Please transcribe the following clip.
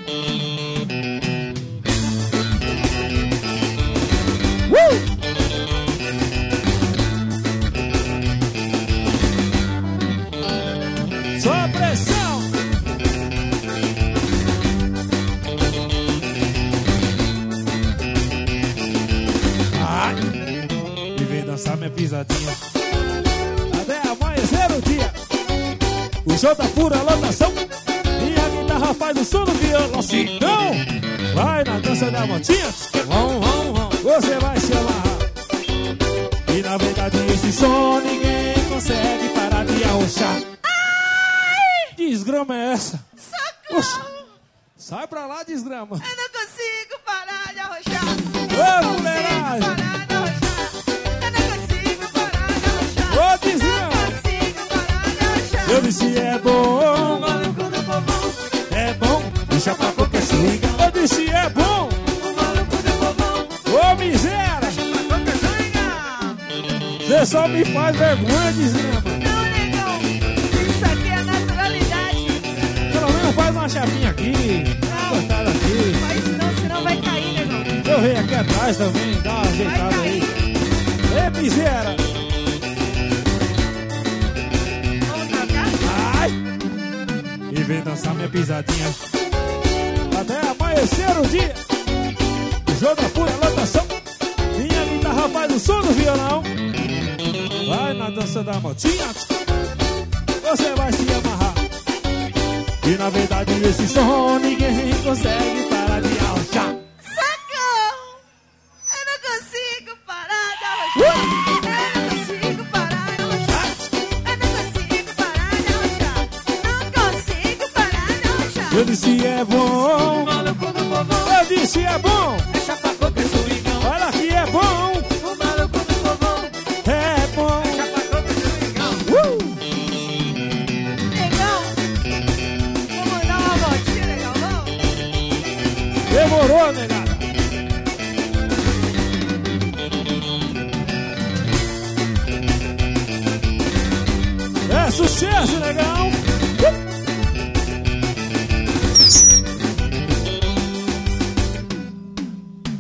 Só pressão. Ai, e vem dançar minha pisadinha até amanhecer o dia. O show tá pura lotação e a guitarra faz o som do violão. Se não, vai na dança da motinha. Você vai se amarrar. E na verdade esse som ninguém consegue parar de arrochar. Ai! Desgrama é essa? Socorro! Sai pra lá, desgrama. Eu não consigo parar de arrochar. Ô, mulheragem! Eu não consigo parar de arrochar. Ô, desgrama! Eu não consigo parar de arrochar. Eu disse é bom. O maluco do povão. É bom, deixa pra qualquer swing. Eu disse é bom. O maluco do povão. Ô, miséria! Deixa pra qualquer swing. Você só me faz vergonha, desgrama. Não, negão. Isso aqui é naturalidade. Pelo menos faz uma chapinha aqui. Cortada aqui. Faz não, senão vai cair, negão. Eu venho aqui atrás também, dá uma ajeitada aí. Ei, miséria! Vamos trocar? Ai! E vem dançar minha pisadinha até amanhecer o dia. O jogo é pura lotação. Minha guitarra faz o som do violão. Vai na dança da motinha. Você vai se amarrar. E na verdade esse som ninguém consegue parar de arrochar. Socorro! Eu não consigo parar de arrochar. Eu não consigo parar de arrochar. Eu não consigo parar de arrochar. Não consigo parar de arrochar. Eu disse é bom. Maluco do povão. Eu disse é bom. Deixa pra qualquer swingão. Olha aqui é bom. O maluco do povão. É bom. Deixa pra qualquer swingão. Negão, vamos dar uma voltinha, negão, vamos? Demorou, negada. É sucesso, negão.